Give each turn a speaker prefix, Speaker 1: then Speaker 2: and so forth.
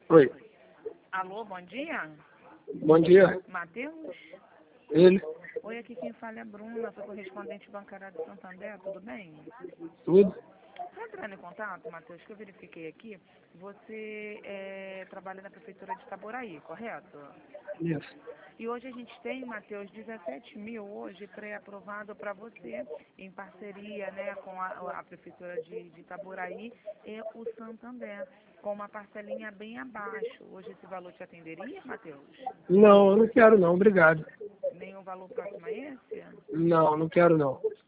Speaker 1: Oi,
Speaker 2: Alô, bom dia?
Speaker 1: bom dia.
Speaker 2: Matheus?
Speaker 1: Ele,
Speaker 2: Oi, aqui quem fala é a Bruna, sou correspondente bancária de Santander, tudo bem?
Speaker 1: tudo?
Speaker 2: Estou entrando em contato, Matheus, que eu verifiquei aqui, você trabalha na Prefeitura de Itaboraí, correto?
Speaker 1: Isso.
Speaker 2: E hoje a gente tem, Matheus, 17 mil hoje pré-aprovado para você, em parceria, né, com a Prefeitura de Itaboraí e o Santander, com uma parcelinha bem abaixo. Hoje esse valor te atenderia, Matheus?
Speaker 1: Não, eu não quero não, obrigado.
Speaker 2: Nenhum valor próximo a esse?
Speaker 1: Não, não quero não.